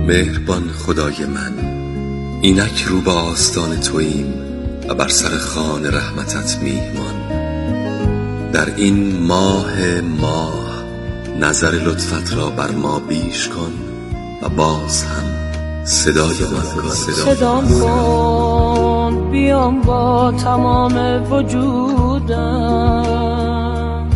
مهربان خدای من، اینک رو به آستان توییم و بر سر خوان رحمتت میهمان. در این ماه نظر لطفت را بر ما بیش کن و باز هم صدام کن، بیام با تمام وجودم،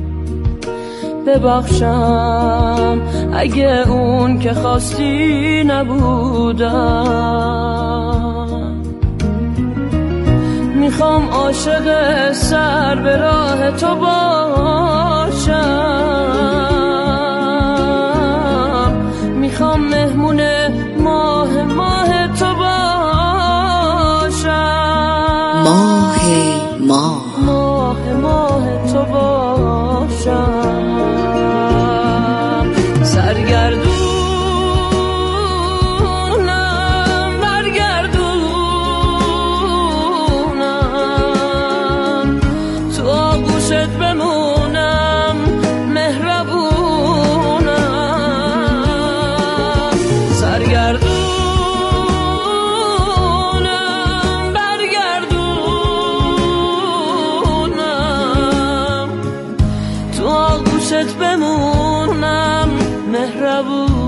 ببخشم اگه اون که خواستی نبودم. میخوام عاشق سر به راه تو باشم، میخوام مهمون ماه تو باشم، ماه تو باشم. سرگردونم برگردونم، تو آغوشت بمونم مهربونم. سرگردونم برگردونم، تو آغوشت بمونم مهربونم.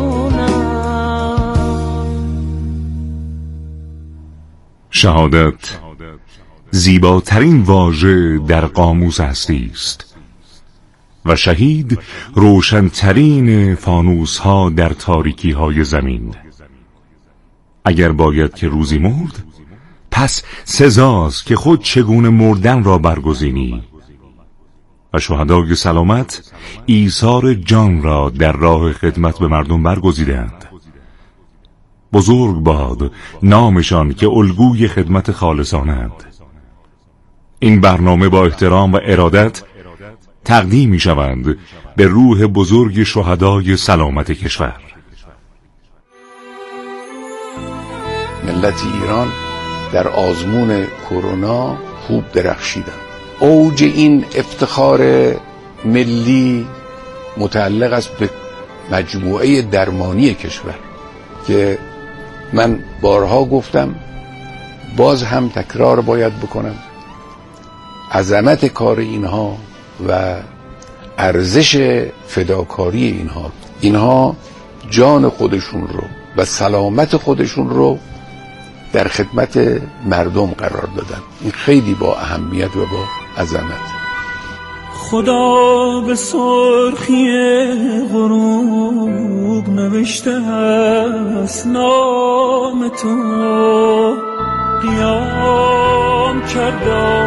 شهادت زیباترین واژه در قاموس هستی است و شهید روشنترین فانوس ها در تاریکی های زمین. اگر باید که روزی مرد، پس سزاست که خود چگونه مردن را برگزینی. و شهدای سلامت ایثار جان را در راه خدمت به مردم برگزیدند. بزرگ باد نامشان که الگوی خدمت خالصانند. این برنامه با احترام و ارادت تقدیم می شوند به روح بزرگ شهدای سلامت کشور. ملت ایران در آزمون کرونا خوب درخشیدند. اوج این افتخار ملی متعلق است به مجموعه درمانی کشور که من بارها گفتم، باز هم تکرار باید بکنم. عظمت کار اینها و ارزش فداکاری اینها جان خودشون رو و سلامت خودشون رو در خدمت مردم قرار دادن. این خیلی با اهمیت و با عظمت. خدا به سرخی غروب نوشته است نام تو، قیام کرد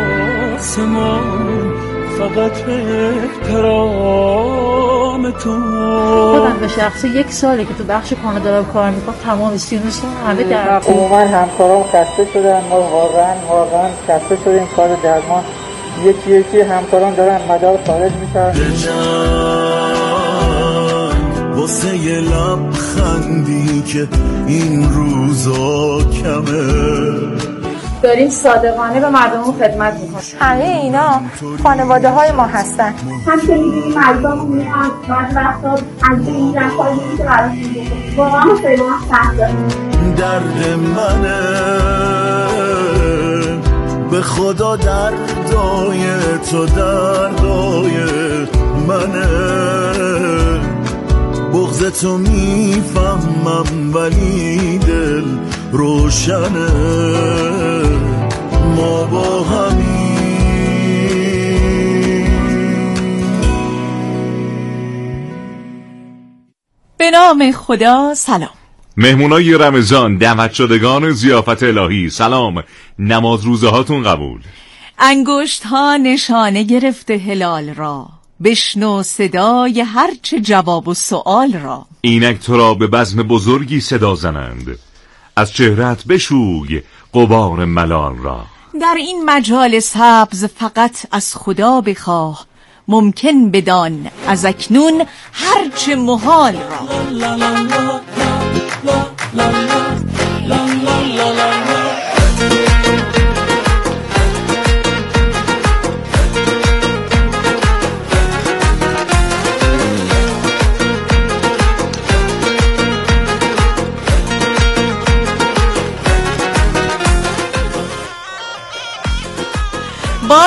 آسمان فقط به احترام تو. خودم به شخصه 1 ساله که تو بخش کانادا دارم کار میکنم، تمام سینوس همه در عموما همکاران خسته شدن، ما واقعا خسته شدیم. کار درمان یکی همکاران دارن مدار خارج میشن. واسه یه لبخندی که این روزا کمه، داریم صادقانه به مردم خدمت میکنیم. همه اینا خانواده های ما هستن. هم که میدونیم مردم میاد بعد وقتا از این رفتاری که براشون بکنیم واقعا خیلی سخت داریم. درد منه به خدا، دردای تو دردای منه. بغض تو میفهمم ولی دل روشنه. ما با همین. به نام خدا. سلام مهمونای رمضان، دعوت شدگان ضیافت الهی، سلام. نماز روزه هاتون قبول. انگشت ها نشانه گرفته هلال را، بشنو صدای هرچه جواب و سؤال را. اینک تو را به بزم بزرگی صدا زنند، از چهرت بشوی غبار ملال را. در این مجال سبز فقط از خدا بخواه، ممکن بدان از اکنون هرچه محال را.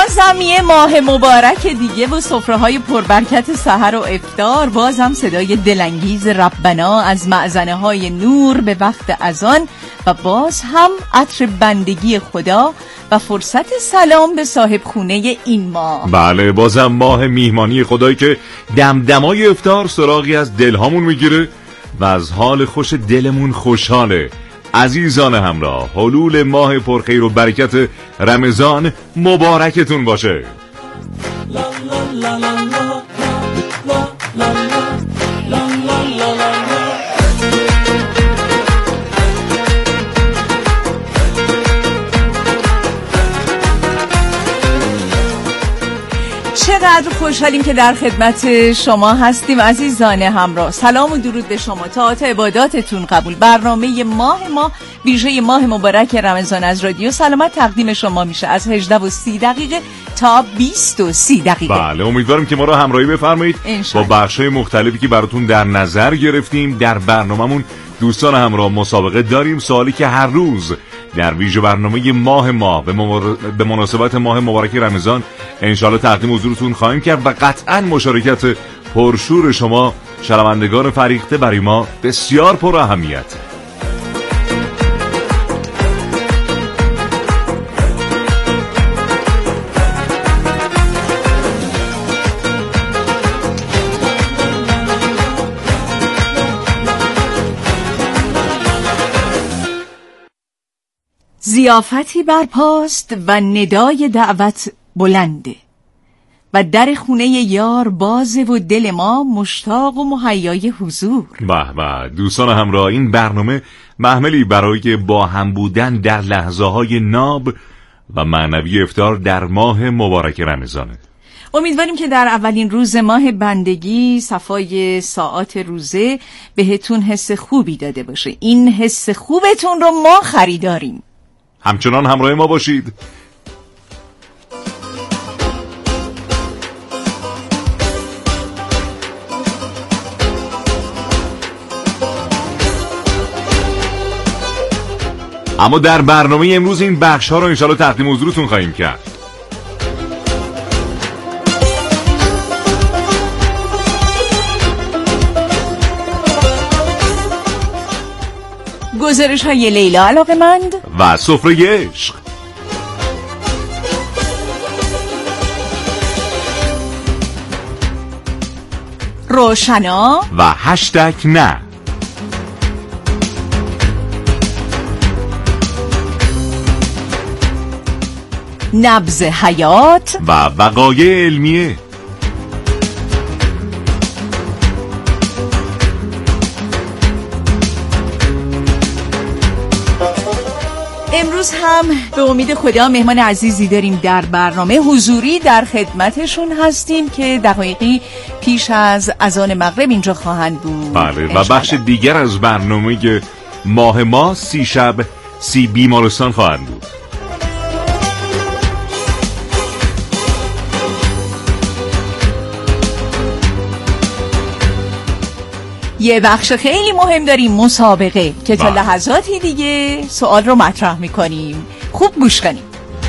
بازم یه ماه مبارک دیگه و سفره‌های پربرکت سحر و افطار. بازم صدای دلانگیز ربنا از مأذنه‌های نور به وقت اذان و باز هم عطر بندگی خدا و فرصت سلام به صاحب خونه این ماه. بله، بازم ماه میهمانی خدایی که دمدمای افطار سراغی از دلهامون میگیره و از حال خوش دلمون خوشحاله. عزیزان همراه، حلول ماه پرخیر و برکت رمضان مبارکتون باشه. چقدر خوشحالیم که در خدمت شما هستیم عزیزان همراه. سلام و درود به شما. طاعات عباداتتون قبول. برنامه ما ویژه ماه مبارک رمضان از رادیو سلامت تقدیم شما میشه از 18:30 تا 20:30. بله، امیدوارم که ما را همراهی بفرمایید با بخش‌های مختلفی که براتون در نظر گرفتیم. در برنامه‌مون دوستان همراه مسابقه داریم. سوالی که هر روز در ویژه برنامه ماه به مناسبت ماه مبارک رمضان انشالله تقدیم حضورتون خواهیم کرد و قطعا مشارکت پرشور شما شنوندگان فریخته برای ما بسیار پر اهمیت. ضیافتی برپاست و ندای دعوت بلنده و در خونه یار بازه و دل ما مشتاق و مهیای حضور. به به دوستان همراه، این برنامه محملی برای با هم بودن در لحظه های ناب و معنوی افطار در ماه مبارک رمضانه. امیدواریم که در اولین روز ماه بندگی صفای ساعات روزه بهتون حس خوبی داده باشه. این حس خوبتون رو ما خریداریم. همچنان همراه ما باشید. اما در برنامه امروز این بخش ها رو انشالله تقدیم حضورتون خواهیم کرد. گزارش های لیلا علاقه‌مند و سفره عشق. روشنا و هشتگ نه. نبض حیات و وقایع علمیه. امروز هم به امید خدا مهمان عزیزی داریم در برنامه. حضوری در خدمتشون هستیم که دقایقی پیش از اذان مغرب اینجا خواهند بود. بله، و بخش دیگر از برنامه ماه 30 شب 30 بیمارستان خواهند بود. یه بخش خیلی مهم داریم، مسابقه که تا لحظاتی دیگه سوال رو مطرح میکنیم. خوب گوش کنیم.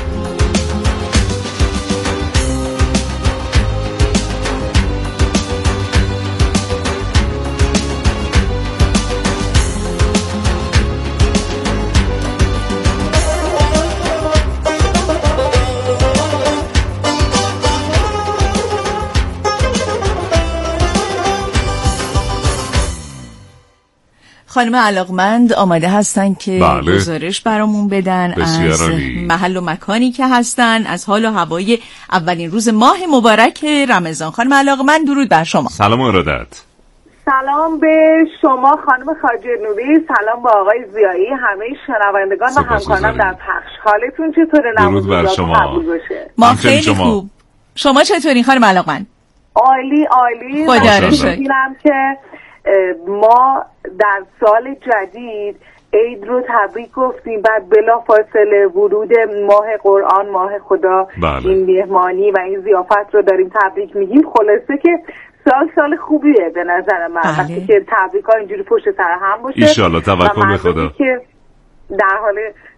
خانم علاقمند آماده هستن که بله. گزارش برامون بدن از محل و مکانی که هستن، از حال و هوای اولین روز ماه مبارک رمضان. خانم علاقمند درود بر شما. سلام و ارادت. سلام به شما خانم خواجه نوری، سلام به آقای زیایی، همه شنوندگان و همکاران در پخش. حالتون چطوره؟ درود بر شما. ما خیلی خوب. شما چطوری خانم علاقمند؟ عالی عالی. خدا رو شکر که ما در سال جدید عید رو تبریک گفتیم، بعد بلا فاصله ورود ماه قرآن، ماه خدا، این مهمانی و این ضیافت رو داریم تبریک میگیم. خلاصه که سال خوبیه به نظر من وقتی که تبریک ها اینجوری پشت سر هم باشه. ایشالله، توکل به خدا. که در حال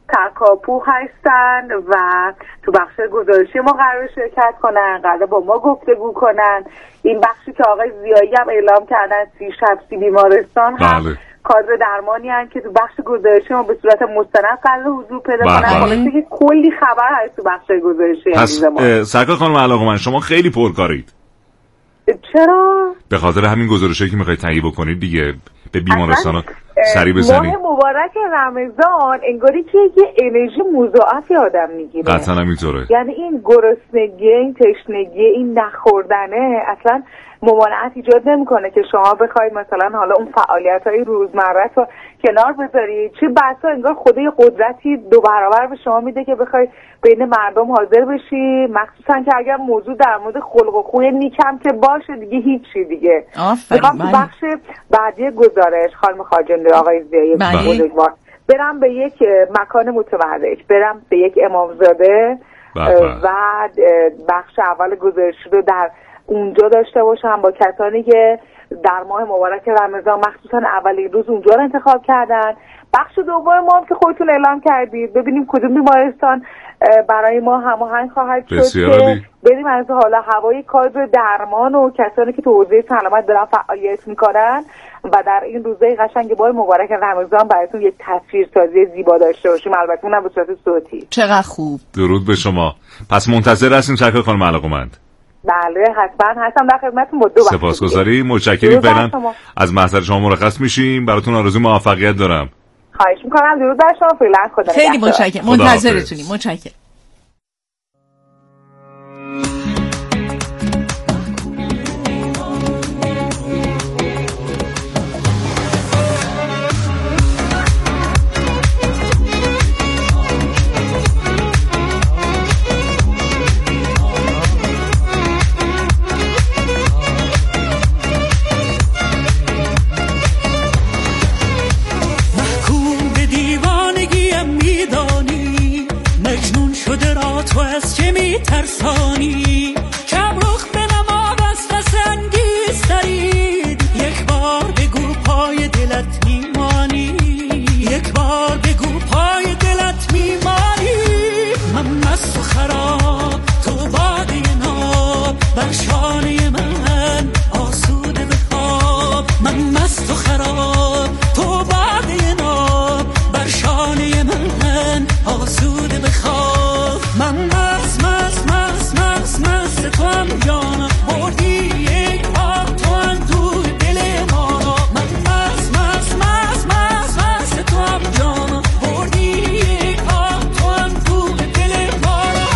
تکاپو هستن و تو بخش گزارشی ما قرار شرکت کنن، قرار با ما گفتگو کنن. این بخشی که آقای زیایی هم اعلام کردن 30 شب 30 بیمارستان هم کادر درمانی هستن که تو بخش گزارشی ما به صورت مستند قرار حضور پیدا کنن. خلاصه که کلی خبر هست تو بخش گزارشی امروز ما. سرکار خانم علاقمند، شما خیلی پرکارید. چرا؟ به خاطر همین گزارشی که میخواید تهیه بکنید دیگه، به بیمارستان سری بزنید. ماه مبارک رمضان انگاری که یه انرژی مضاعفی آدم میگیره. قطعا همینطوره. یعنی این گرسنگی، این تشنگی، این نخوردنه اصلا ممانعت ایجاد نمیکنه که شما بخواید مثلا حالا اون فعالیت‌های روزمره رو کنار بذارید. چه بسا انگار خدا یه قدرتی 2 برابر به شما میده که بخواید بین مردم حاضر بشی، مخصوصا که اگر موضوع در مورد خلق و خوی نیکم که باشه دیگه هیچی دیگه. میخوام تو بخش بعدی گزارش خانم خواجندی آقای زیایی بزرگوار برم به یک مکان متبرک، برم به یک امامزاده و بخش اول گزارش رو در اونجا داشته باشم با کسانی که در ماه مبارک رمضان مخصوصا اولین روز اونجا رو انتخاب کردن. بخش دوم ما هم که خودتون اعلام کردید، ببینیم کدوم بیمارستان برای ما هماهنگ خواهد شد که بریم از حالا هوای کادر درمان و کسانی که تو حوزه سلامت دارن فعالیت میکنن و در این روزهای قشنگ ماه مبارک رمضان براتون یک تصویرسازی زیبا داشته باشیم، البته اونم به صورت صوتی. چقدر خوب. درود به شما. پس منتظر هستیم سرکار خانم علاقمند. بله حتما هستم در خدمتتون. با 2 بخش سپاسگزاریم، متشکریم. فعلا از محضر شما مرخص میشیم، براتون آرزوی موفقیت دارم. خواهش میکنم. درود بر شما. فعلا خدا نگهدار. خیلی متشکرم. منتظرتونیم. متشکرم. ترسانی کم رخ به نما دست انگیز دارید، یک بار بگو پای دلت میمانی، یک بار بگو پای دلت میمانی. من مست و خراب تو باده ناب بر شانه من آسوده بخواب. من مست و خراب تو باده ناب بر شانه من آسوده بخواب. من مست مست مست مست مست تو هم جانا بردی یک بار تو هم تو دل مانا. من مست مست مست مست مست تو هم جانا بردی یک بار تو هم تو دل مانا.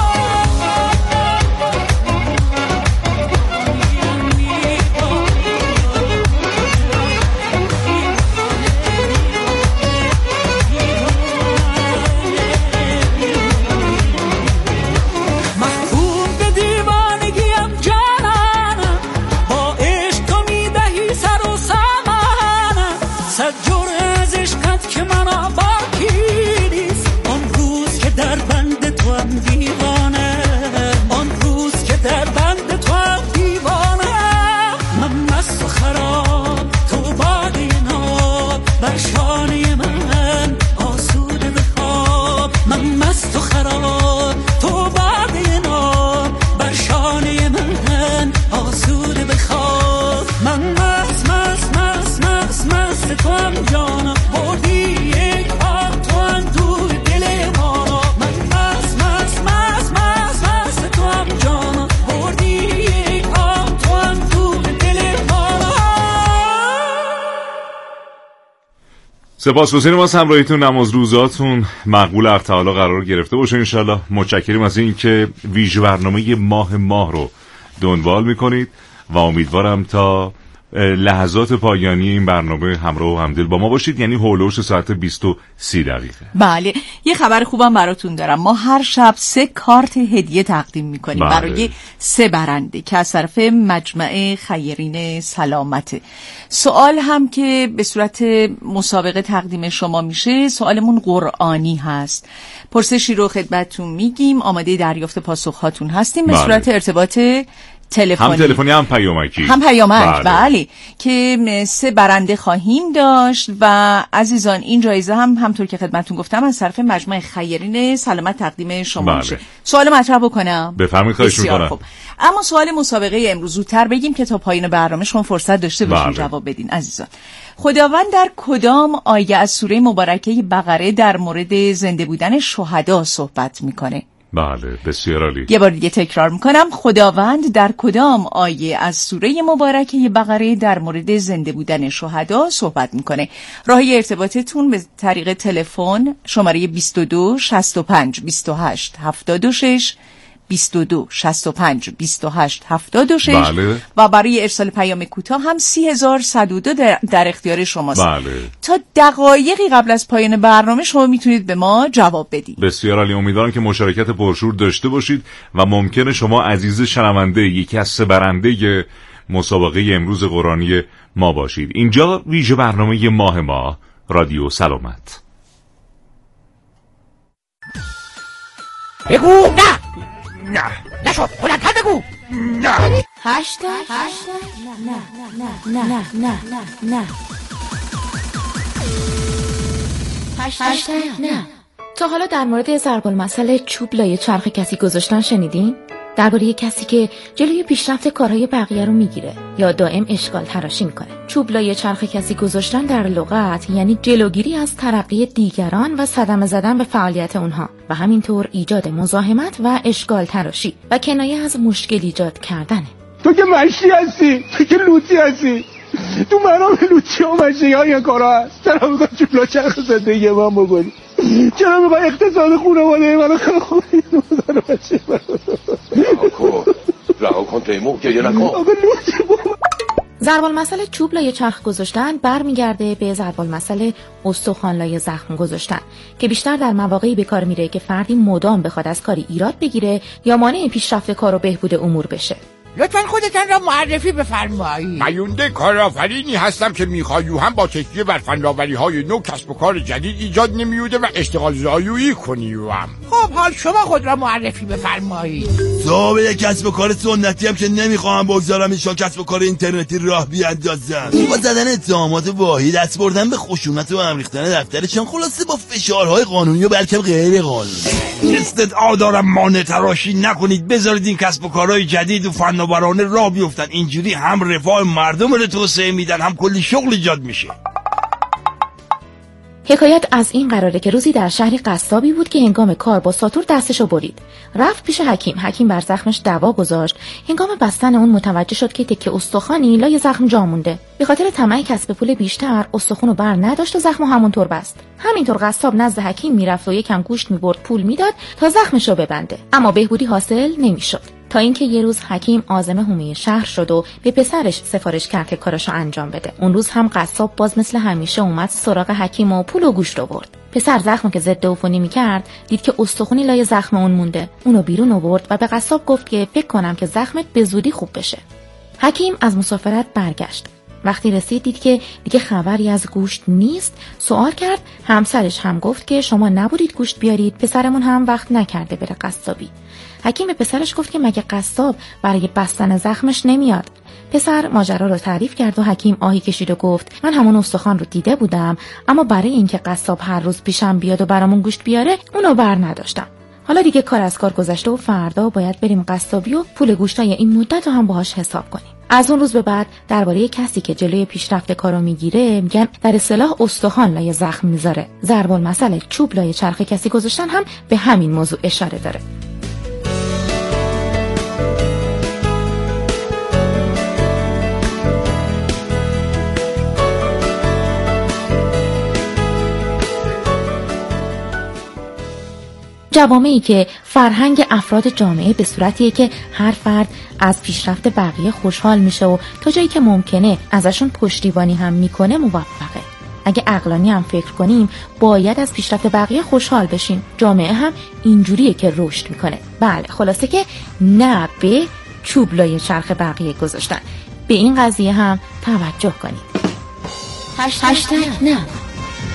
سپاسگزاریم از همراهیتون. نماز روزاتون مقبول حق تعالی قرار گرفته باشه انشالله. متشکریم از این که ویژه برنامه ماه رو دنبال میکنید و امیدوارم تا لحظات پایانی این برنامه همراه و همدل با ما باشید، یعنی هولوش ساعت 20:30. بله، یه خبر خوبم براتون دارم. ما هر شب 3 کارت هدیه تقدیم میکنیم برای 3 برنده که از طرف مجمع خیرین سلامته. سوال هم که به صورت مسابقه تقدیم شما میشه، سوالمون قرآنی هست. پرسشی رو خدمتتون میگیم، آماده دریافت پاسخ هاتون هستیم. به صورت ارتباط تلفنی، هم تلفنی هم پیامکی، بله که 3 برنده خواهیم داشت و عزیزان این جایزه همطور که خدمتتون گفتم از طرف مجموعه خیرین سلامت تقدیم شما میشه. سوال مطرح بکنم؟ بفرمایید. خواهش می‌کنم. خب. اما سوال مسابقه امروز زودتر بگیم که تا پایان برنامه شما فرصت داشته باشین جواب بدین. عزیزان، خداوند در کدام آیه از سوره مبارکه بقره در مورد زنده بودن شهدا صحبت میکنه؟ بله، بسیار عالی. یه بار دیگه تکرار میکنم، خداوند در کدام آیه از سوره مبارکه بقره در مورد زنده بودن شهدا صحبت میکنه؟ راهی ارتباطتون به طریق تلفن شماره 22 65 28 76 22 65 28 76 بله. و برای ارسال پیام کوتاه هم 30102 در اختیار شماست. بله. تا دقایقی قبل از پایان برنامه شما میتونید به ما جواب بدید. بسیار عالی. امیدوارم که مشارکت پرشور داشته باشید و ممکنه شما عزیز شنونده یکی از 3 برنده مسابقه امروز قرآنی ما باشید. اینجا ویژه برنامه ماه رادیو سلامت. بگو نه نشد، بلندتر بگو نه. 8 نه 8 نه. تا حالا در مورد ضرب المثل چوب لای چرخ کسی گذاشتن شنیدین؟ درباره کسی که جلوی پیشرفت کارهای بقیه رو میگیره یا دائم اشکال تراشی میکنه. چوب لای چرخ کسی گذاشتن در لغت یعنی جلوگیری از ترقی دیگران و صدمه زدن به فعالیت اونها و همینطور ایجاد مزاحمت و اشکال تراشی و کنایه از مشکل ایجاد کردنه. تو که مشی هستی، تو که لوتی هستی، تو منام لوتی و مشی ها این کارا هست. چرا میگم چوب لای چرخ زندگی من بکنی؟ چرا میگم اقتصاد خانواده منو خواهی نوزن بچه رها کن تیمور که یه نکن. ضرب المثل چوب لای چرخ گذاشتن برمیگرده به ضرب المثل استخوان لای زخم گذاشتن که بیشتر در مواقعی به کار میره که فردی مدام بخواد از کاری ایراد بگیره یا مانع پیشرفت کار و بهبود امور بشه. لطفاً خودتان را معرفی بفرمایید. میونده کارآفرینی هستم که میخوایم با تکیه بر فناوری‌های نو کسب و کار جدید ایجاد نمیوده و اشتغال زایویی کنیم. خب حال شما خود را معرفی بفرمایید. صاحب یک کسب و کار سنتی هم که نمیخوام بگذارم ایشان کسب و کار اینترنتی راه بیاندازم. با زدن اتهامات واهی دست بردن به خشونت و هم ریختن دفترشان، خلاصه با فشارهای قانونی و بلکه غیر قانونی. استدعا دارم مانع تراشی نکنید، بذارید این کسب و کارهای جدید و فناورانه راه بیفتن. اینجوری هم رفاه مردم رو توسعه میدن، هم کلی شغل ایجاد میشه. حکایت از این قراره که روزی در شهری قصابی بود که هنگام کار با ساتور دستشو برید. رفت پیش حکیم بر زخمش دوا گذاشت. هنگام بستن اون متوجه شد که تکه استخوانی لای زخم جا مونده. به خاطر طمع کسب پول بیشتر استخونو بر نداشت و زخمو همونطور بست. همینطور قصاب نزد حکیم میرفت و یکم گوشت میبرد پول میداد تا زخمشو ببنده، اما بهبودی حاصل نمیشد. تا اینکه یه روز حکیم عازم حومه شهر شد و به پسرش سفارش کرد که کاراشو انجام بده. اون روز هم قصاب باز مثل همیشه اومد سراغ حکیم و پول و گوشت آورد. پسر زخمو که ضد عفونی می‌کرد دید که استخونی لای زخم اون مونده. اونو بیرون آورد و به قصاب گفت که فکر کنم که زخمت به زودی خوب بشه. حکیم از مسافرت برگشت. وقتی رسید دید که دیگه خبری از گوشت نیست. سوال کرد. همسرش هم گفت که شما نبودید گوشت بیارید، پسرمون هم وقت نکرده بره قصابی. حکیم به پسرش گفت که مگه قصاب برای بستن زخمش نمیاد؟ پسر ماجرا رو تعریف کرد و حکیم آهی کشید و گفت من همون استخوان رو دیده بودم، اما برای اینکه قصاب هر روز پیشم بیاد و برامون گوشت بیاره اونو بر نداشتم. حالا دیگه کار از کار گذشته و فردا باید بریم قصابی و پول گوشتای این مدت رو هم باهاش حساب کنیم. از اون روز به بعد درباره کسی که جلوی پیشرفت کارو میگیره میگن در اصطلاح استخوان لای زخم میذاره. ضرب المثل چوب لای چرخ کسی گذاشتن هم به همین موضوع اشاره داره. جوامعی که فرهنگ افراد جامعه به صورتیه که هر فرد از پیشرفت بقیه خوشحال میشه و تا جایی که ممکنه ازشون پشتیبانی هم میکنه موفقه. اگه عقلانی هم فکر کنیم باید از پیشرفت بقیه خوشحال بشیم. جامعه هم اینجوریه که رشد میکنه. بله، خلاصه که نه به چوب لای چرخ بقیه گذاشتن. به این قضیه هم توجه کنیم. هشتگ نه.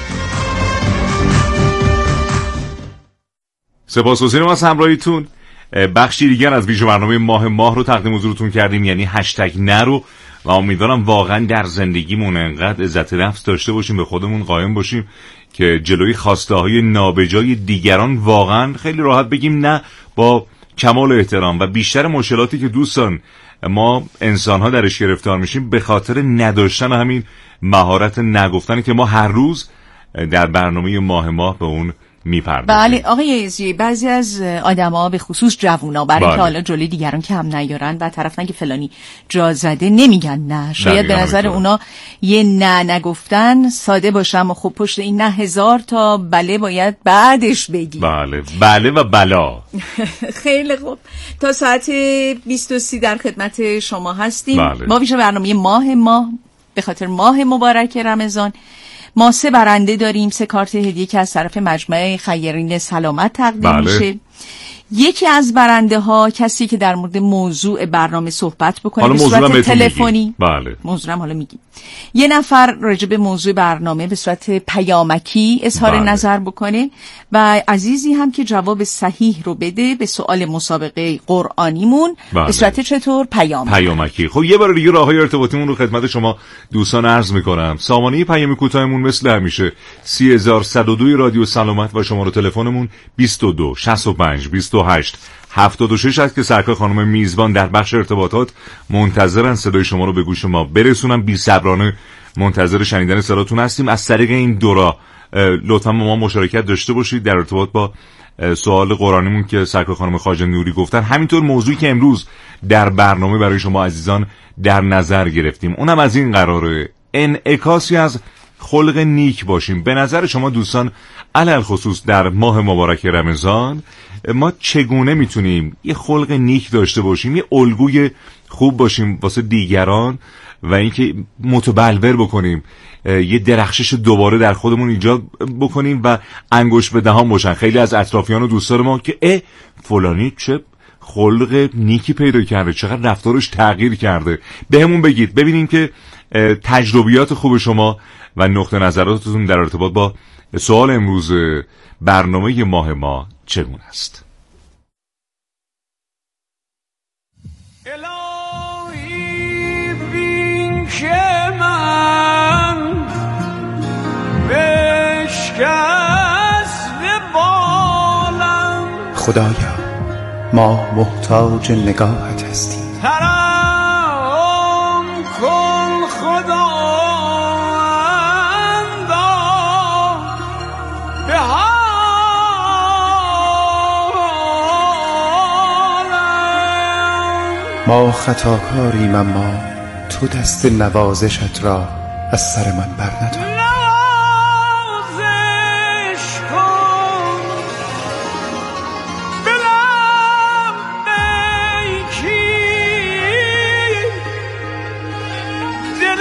سپاسگزاریم از همراهیتون. بخشی دیگر از ویژه برنامه ماه رو تقدیم حضورتون کردیم، یعنی هشتگ نرو، و امیدوارم واقعا در زندگیمون انقدر عزت نفس داشته باشیم، به خودمون قایم باشیم که جلوی خواسته های نابجای دیگران واقعا خیلی راحت بگیم نه، با کمال احترام. و بیشتر مشکلاتی که دوستان ما انسان ها درش گرفتار میشیم به خاطر نداشتن همین مهارت نگفتنی که ما هر روز در برنامه ماه به اون میپردازیم. بله آقای عزیزی، بعضی از آدما به خصوص جوونا برای اینکه حالا جلوی دیگران کم نیارن و طرف نگه فلانی جا زده نمیگن نه. شاید به نظر اونا یه نه نگفتن ساده باشه، اما خب پشت این نه 1000 تا بله باید بعدش بگی. بله و بلا. خیلی خوب، تا ساعت 20:30 در خدمت شما هستیم. ما ویژه برنامه ماه به خاطر ماه مبارک رمضان ما 3 برنده داریم، 3 کارت هدیه که از طرف مجمع خیرین سلامت تقدیم میشه. یکی از برنده ها کسی که در مورد موضوع برنامه صحبت بکنه به صورت تلفنی. موضوعم حالا میگیم. یه نفر راجع به موضوع برنامه به صورت پیامکی اظهار نظر بکنه و عزیزی هم که جواب صحیح رو بده به سوال مسابقه قرآنیمون به صورت چطور؟ پیامکی. خب یه بار دیگه راههای ارتباطیمون رو خدمت شما دوستان عرض میکنم. سامانه پیام کوتاهمون مثل همیشه 30102 رادیو سلامت و شماره تلفنمون 22 65 28 76 است که سرکار خانم میزبان در بخش ارتباطات منتظرن صدای شما رو به گوش ما برسونم. بی‌صبرانه منتظر شنیدن صداتون هستیم. از طریق این دورا لطفا ما مشارکت داشته باشید در ارتباط با سوال قرآنیمون که سرکار خانم خواجه نوری گفتن. همینطور موضوعی که امروز در برنامه برای شما عزیزان در نظر گرفتیم اونم از این قراره انعکاسی از خلق نیک باشیم. به نظر شما دوستان علل خصوص در ماه مبارک رمضان ما چگونه میتونیم یه خلق نیک داشته باشیم، یه الگوی خوب باشیم واسه دیگران و اینکه متبلور بکنیم، یه درخشش دوباره در خودمون ایجاد بکنیم و انگشت به دهان باشن خیلی از اطرافیان و دوستان ما که فلانی چه خلق نیکی پیدا کرده، چقدر رفتارش تغییر کرده. بهمون بگید ببینیم که تجربیات خوب شما و نقطه نظراتتون در ارتباط با سوال امروز برنامه ماه ما چگونه است. الهی بین که من بشکست بالم، خدایا ما محتاج نگاهت هستیم. ترام کن خدا ما خطاکاریم اما تو دست نوازشت را از سر من بر ندار. نوازش کن بلم بیکی دل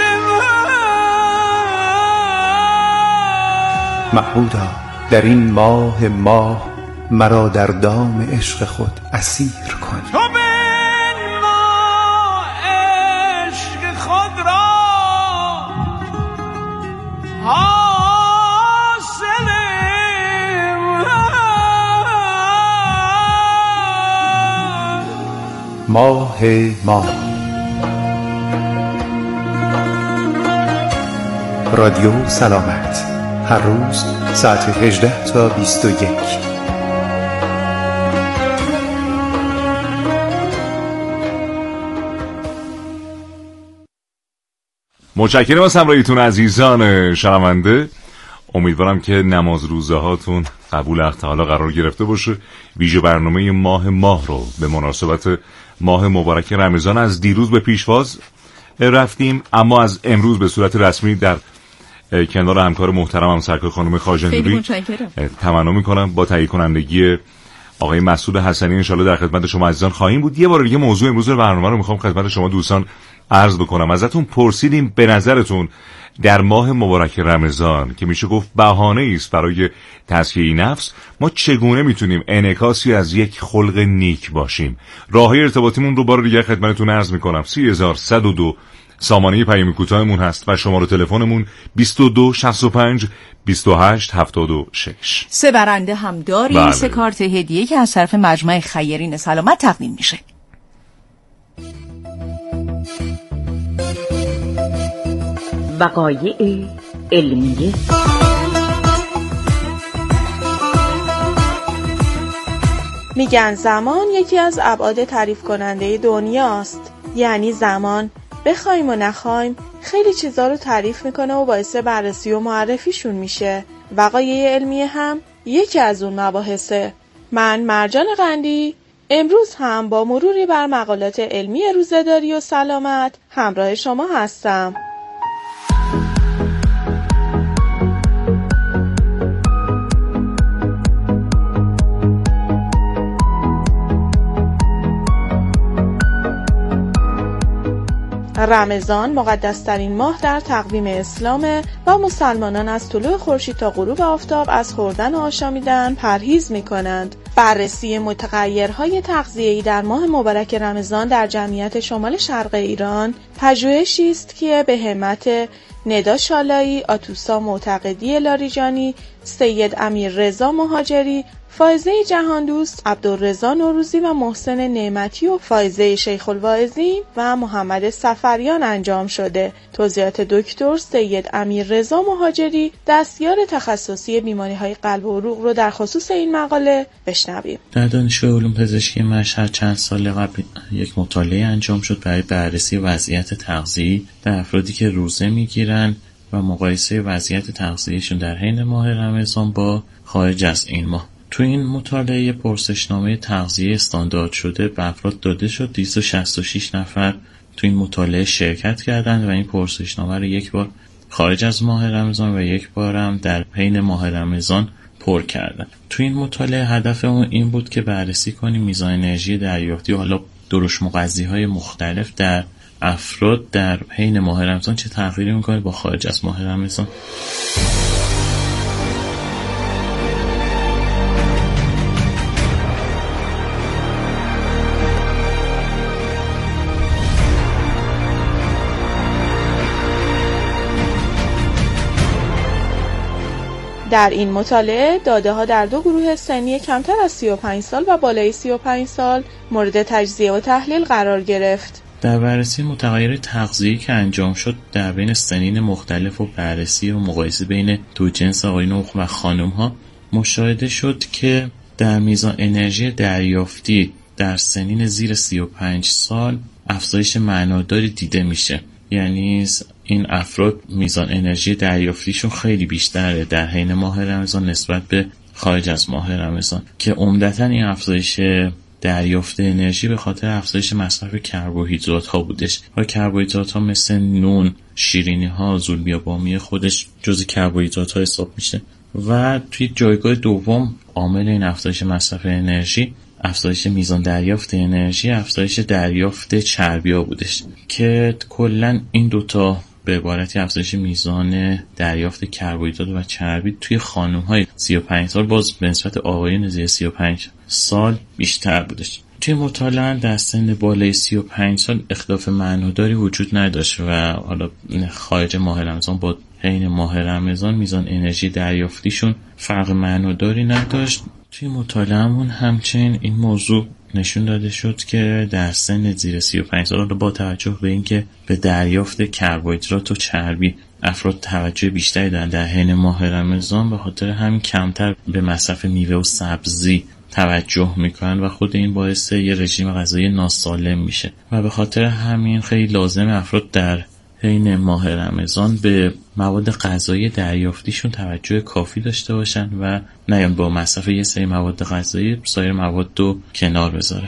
من. معبودا در این ماه مرا در دام عشق خود اسیر کن. ماه رادیو سلامت هر روز ساعت 18 تا 21. متشکرم از همراهیتون عزیزان شنونده. امیدوارم که نماز روزه هاتون قبول حق تعالی قرار گرفته باشه. ویژه برنامه ماه رو به مناسبت ماه مبارک رمضان از دیروز به پیشواز رفتیم، اما از امروز به صورت رسمی در کنار همکار محترمم سرکار خانم خواجه نوری تمنا میکنم با تهیه کنندگی آقای مسعود حسنی ان شاءالله در خدمت شما عزیزان خواهیم بود. یه بار دیگه موضوع امروز برنامه رو میخوام خدمت شما دوستان عرض بکنم. ازتون پرسیدیم به نظرتون در ماه مبارک رمضان که میشه گفت بهانه است برای تزکیه نفس، ما چگونه میتونیم انعکاسی از یک خلق نیک باشیم؟ راههای ارتباطیمون رو بار دیگه خدمتتون عرض میکنم. 30102 سامانه پیام کوتاهمون هست و شماره تلفنمون 2265 2876. 3 برنده هم داریم. بله. 3 کارت هدیه که از طرف مجمع خیرین سلامت تقدیم میشه. وقایع علمیه. میگن زمان یکی از ابعاد تعریف کننده دنیاست. یعنی زمان بخوایم و نخوایم خیلی چیزا رو تعریف میکنه و باعث بررسی و معرفیشون میشه. وقایع علمیه هم یکی از اون مباحثه. من مرجان قندی امروز هم با مروری بر مقالات علمی روزه‌داری و سلامت همراه شما هستم. رمضان مقدس‌ترین ماه در تقویم اسلامه و مسلمانان از طلوع خورشید تا غروب آفتاب از خوردن و آشامیدن پرهیز می‌کنند. بررسی متغیرهای تغذیه‌ای در ماه مبارک رمضان در جمعیت شمال شرق ایران پژوهشی است که به همت ندا شالایی، آتوسا معتقدی لاریجانی، سید امیررضا مهاجری، فائزه جهاندوست، عبدالرضا نوروزی و محسن نعمتی و فائزه شیخ الواعظین و محمد سفریان انجام شده. توضیحات دکتر سید امیررضا مهاجری، دستیار تخصصی بیماری‌های قلب و عروق رو در خصوص این مقاله بشنویم. در دانشگاه علوم پزشکی مشهد چند سال قبل یک مطالعه انجام شد برای بررسی وضعیت تغذیه‌ای در افرادی که روزه میگیرن و مقایسه وضعیت تغذیه‌شون در حین ماه رمضان با خارج از این ماه. تو این مطالعه پرسشنامه تغذیه استاندارد شده به افراد داده شد. 266 نفر تو این مطالعه شرکت کردند و این پرسشنامه رو یک بار خارج از ماه رمضان و یک بار هم در حین ماه رمضان پر کردن. تو این مطالعه هدفمون این بود که بررسی کنیم میزان انرژی دریافتی و حالا درشت مغذی‌های مختلف در افراد در حین ماه رمضان چه تغییری می‌کنه با خارج از ماه رمضان. در این مطالعه داده‌ها در 2 گروه سنی کمتر از 35 سال و بالای 35 سال مورد تجزیه و تحلیل قرار گرفت. در بررسی متغیر تغذیه‌ای که انجام شد در بین سنین مختلف و بررسی و مقایسه بین دو جنس آقایون و خانم‌ها مشاهده شد که در میزان انرژی دریافتی در سنین زیر 35 سال افزایش معناداری دیده میشه. یعنی این افراد میزان انرژی دریافتیشون خیلی بیشتره در حین ماه رمضان نسبت به خارج از ماه رمضان که عمدتاً این افزایش دریافت انرژی به خاطر افزایش مصرف کربوهیدرات ها بودش و کربوهیدرات ها مثل نون، شیرینی ها، زولبیا بامی خودش جزء کربوهیدرات ها حساب میشه. و توی جایگاه دوم عامل این افزایش مصرف انرژی افزایش میزان دریافت انرژی، افزایش دریافت چربی ها بودش که کلن این دوتا به عبارتی افزایش میزان دریافت کربوهیدرات و چربی توی خانم‌های 35 سال باز به نسبت آقایون زیر 35 سال بیشتر بودش. توی مطالعه در سن بالای 35 سال اختلاف معناداری وجود نداشت و حالا خارج ماه رمضان با حین ماه رمضان میزان انرژی دریافتیشون فرق معناداری نداشت. توی مطالعه‌مون همچنین این موضوع نشون داده شد که در سن زیر 35 سال با توجه به اینکه به دریافت کربوهیدرات و چربی افراد توجه بیشتری دارن در حین ماه رمضان، به خاطر همین کمتر به مصرف میوه و سبزی توجه میکنن و خود این باعث یه رژیم غذایی ناسالم میشه و به خاطر همین خیلی لازم افراد در حین ماه رمضان به مواد غذایی دریافتیشون توجه کافی داشته باشن و نیان با مصرف یه سری مواد غذایی سایر مواد رو کنار بذاره.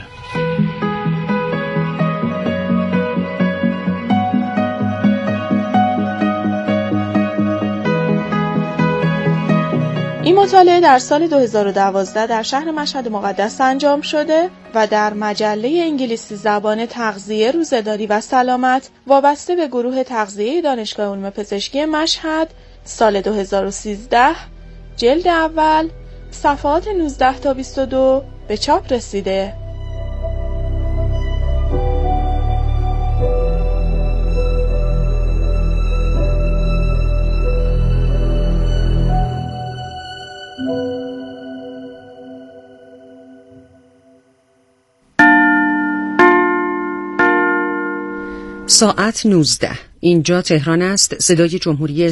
این مطالعه در سال 2012 در شهر مشهد مقدس انجام شده و در مجله انگلیسی زبان تغذیه، روزه‌داری و سلامت وابسته به گروه تغذیه دانشگاه علوم پزشکی مشهد سال 2013 جلد اول صفحات 19 تا 22 به چاپ رسیده. ساعت 19. اینجا تهران است. صدای جمهوری